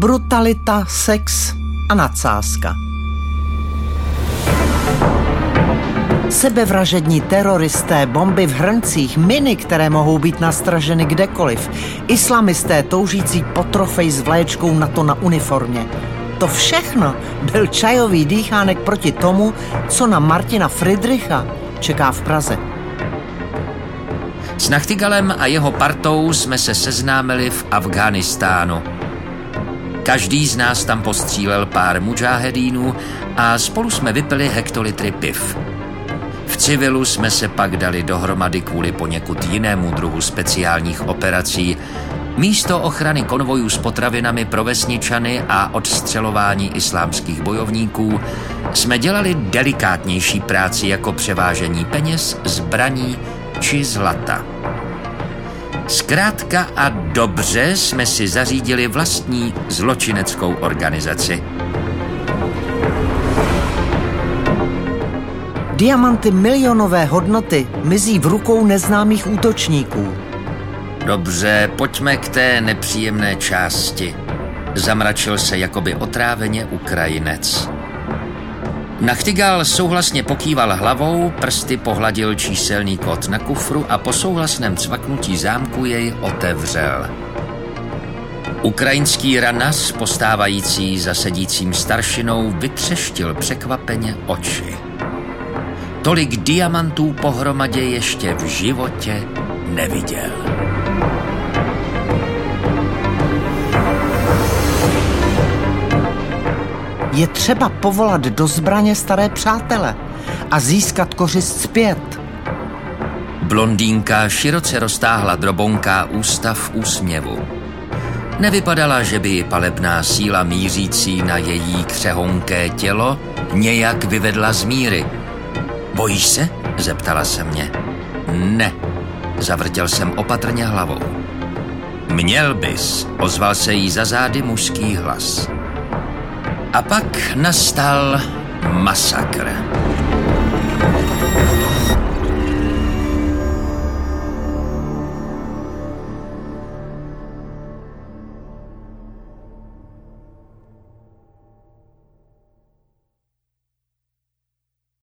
brutalita, sex a nadsázka. Sebevražední teroristé, bomby v hrncích, miny, které mohou být nastraženy kdekoliv, islamisté toužící po trofej s vléčkou NATO na uniformě. To všechno byl čajový dýchánek proti tomu, co na Martina Friedricha čeká v Praze. S Nachtigalem a jeho partou jsme se seznámili v Afghánistánu. Každý z nás tam postřílel pár mudžáhedínů a spolu jsme vypili hektolitry piv. V civilu jsme se pak dali dohromady kvůli poněkud jinému druhu speciálních operací. Místo ochrany konvojů s potravinami pro vesničany a odstřelování islámských bojovníků jsme dělali delikátnější práci jako převážení peněz, zbraní či zlata. Zkrátka a dobře jsme si zařídili vlastní zločineckou organizaci. Diamanty milionové hodnoty mizí v rukou neznámých útočníků. Dobře, pojďme k té nepříjemné části. Zamračil se jakoby otráveně Ukrajinec. Nachtigal souhlasně pokýval hlavou, prsty pohladil číselný kód na kufru a po souhlasném cvaknutí zámku jej otevřel. Ukrajinský ranas, postávající za sedícím staršinou, vytřeštil překvapeně oči. Tolik diamantů pohromadě ještě v životě neviděl. Je třeba povolat do zbraně staré přátele a získat kořist zpět. Blondýnka široce roztáhla drobonká ústa v úsměvu. Nevypadala, že by ji palebná síla mířící na její křehonké tělo nějak vyvedla z míry. Bojíš se? Zeptala se mě. Ne, zavrtěl jsem opatrně hlavou. Měl bys, ozval se jí za zády mužský hlas. A pak nastal masakr.